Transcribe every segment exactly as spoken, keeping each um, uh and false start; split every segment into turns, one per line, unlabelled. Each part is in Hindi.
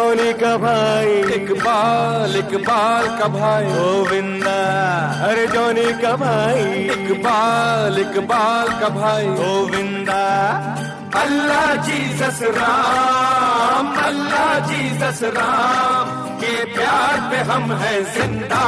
जॉनी का भाई,
इकबाल इकबाल का भाई,
गोविंदा। अरे जॉनी का भाई,
इकबाल इकबाल का भाई,
गोविंदा।
अल्लाह जीसस राम, अल्लाह जीसस राम, के प्यार पे हम हैं जिंदा।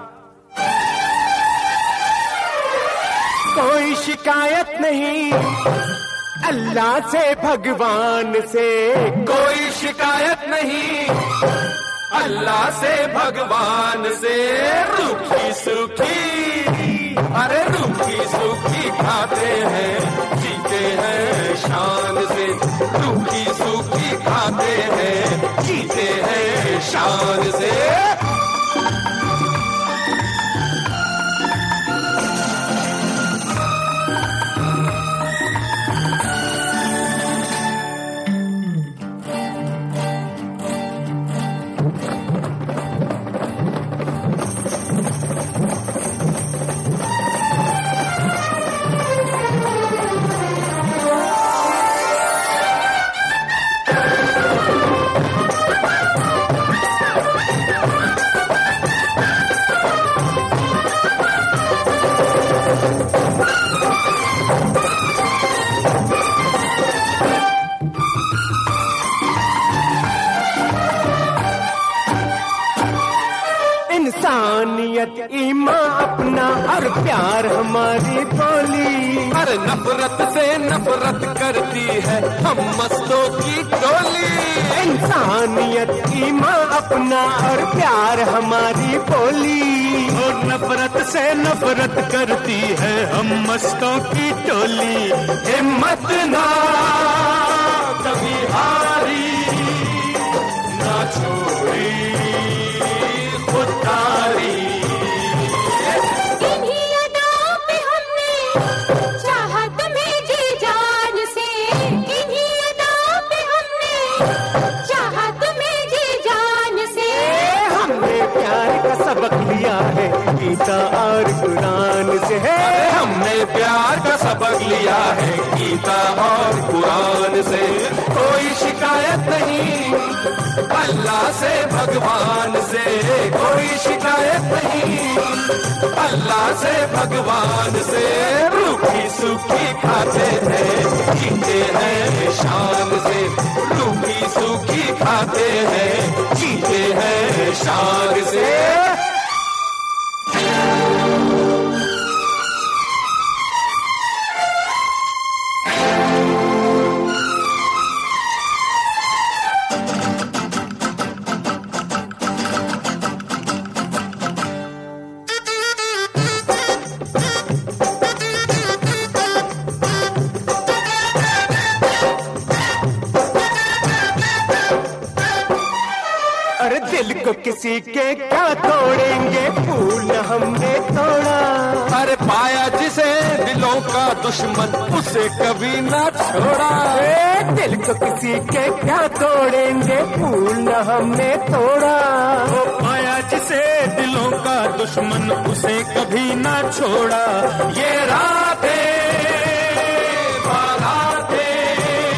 कोई शिकायत नहीं अल्लाह से भगवान से,
कोई शिकायत नहीं अल्लाह से भगवान से। रूखी सूखी, अरे रूखी सूखी खाते हैं, जीते हैं शान से। रूखी सूखी खाते हैं, जीते हैं शान से।
इंसानियत ईमान अपना और प्यार हमारी बोली।
हर नफरत से नफरत करती है हम मस्तों की टोली।
इंसानियत ईमान अपना और प्यार हमारी बोली।
और नफरत से नफरत करती है हम मस्तों की टोली।
हिम्मत ना कभी हारी, ना छोड़ी खुददारी।
इन्हीं अदाओं पे हमने चाहा तुम्हें जी जान से। इन्हीं अदाओं पे हमने चाहा तुम्हें जी जान से।
हमने प्यार का सबक लिया है गीता और कुरान से है।
हमने प्यार का सबक लिया है गीता और कुरान से। कोई शिकायत नहीं अल्लाह से भगवान से। कोई शिकायत नहीं अल्लाह से भगवान से। रूखी सूखी खाते हैं, जीते हैं शान से। रूखी सूखी खाते हैं, जीते हैं शान से।
अरे दिल को किसी के क्या तोड़ेंगे, फूल हमने तोड़ा।
अरे पाया जिसे दिलों का दुश्मन, उसे कभी ना छोड़ा।
ए, दिल को किसी के क्या तोड़ेंगे, फूल हमने तोड़ा।
वो पाया जिसे दिलों का दुश्मन, उसे कभी ना छोड़ा।
ये रातें बारातें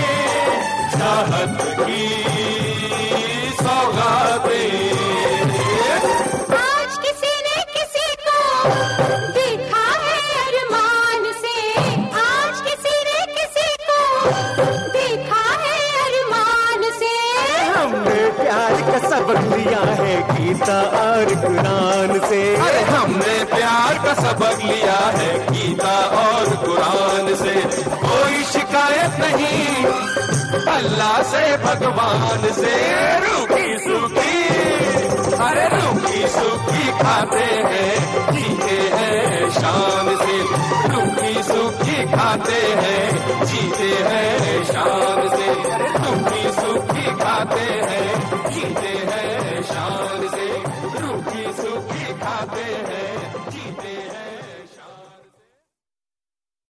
चाहत की सौगातें।
आज किसी ने किसी को देखा है अरमान से। आज किसी ने किसी को देखा है अरमान से।
हमने प्यार का सबक लिया है गीता और कुरान से।
अरे हमने प्यार का सबक लिया है गीता और कुरान से। कोई शिकायत नहीं अल्लाह से भगवान से। रूखी सूखी, अरे रूखी सूखी खाते हैं, जीते हैं शान से। रूखी सूखी खाते हैं, जीते हैं शान